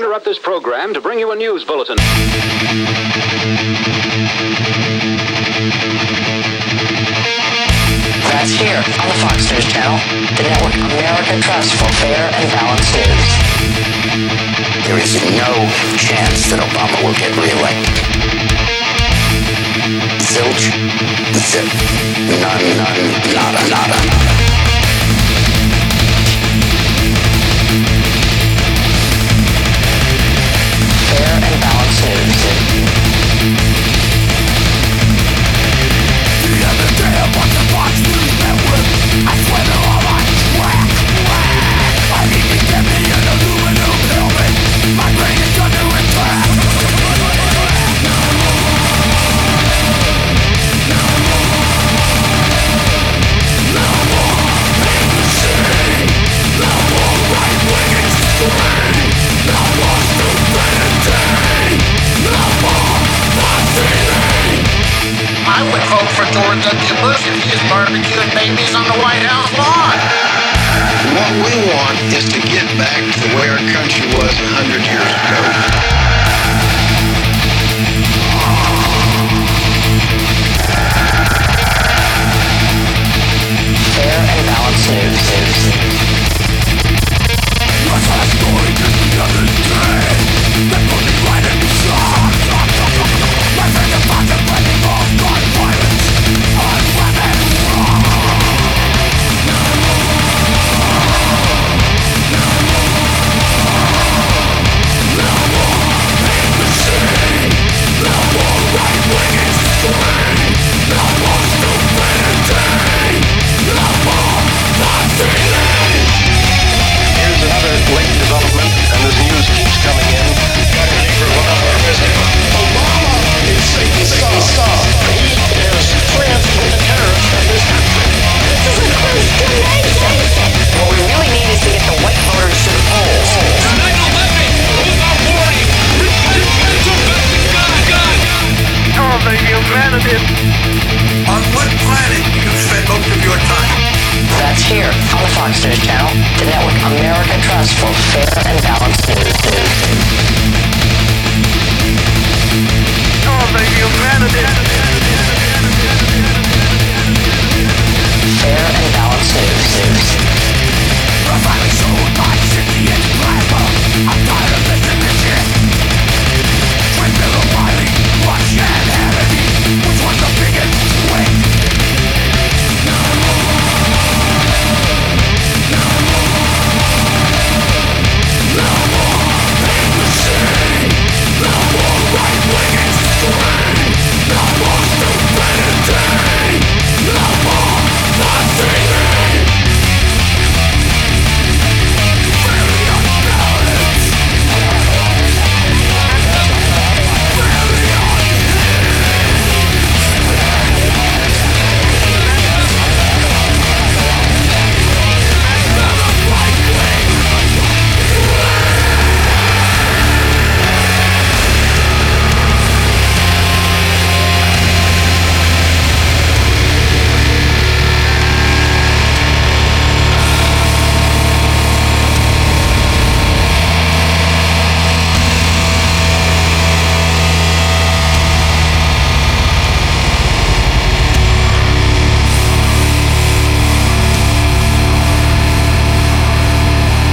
interrupt this program to bring you a news bulletin. That's here on the Fox News Channel, the network America trusts for fair and balanced news. There is no chance that Obama will get reelected. Zilch, zip, none, nada. Fair and balanced news. The other day I watched the Fox News Network. I swear they're all on track. I need to get me an aluminum helmet. My brain is under attack. No more papacy. No more right-wing extreme. No more stupidity. No more fussing. I would vote for George W. Bush if he is barbecuing babies on the White House lawn. What we want is to get back to where our country was 100 years ago. Fair and balanced news. I saw a story just the other day that put me right in shock. My friends are contemplating all gun violence on women. No more papacy. No more right-wing extreme. No more stupidity. No more fussing. Here's another late development, and this news keeps coming in. Got a neighbor of ours. Obama is Satan's son. He is friends with the terrorists of this country. This is a constellation. What we really need is to get the white voters to the polls. Tonight 11, with our warning, repent to God. Oh, the humanity. On what planet do you spend most of your time? That's here on the Fox News Channel, the network America trusts for fair and balanced news.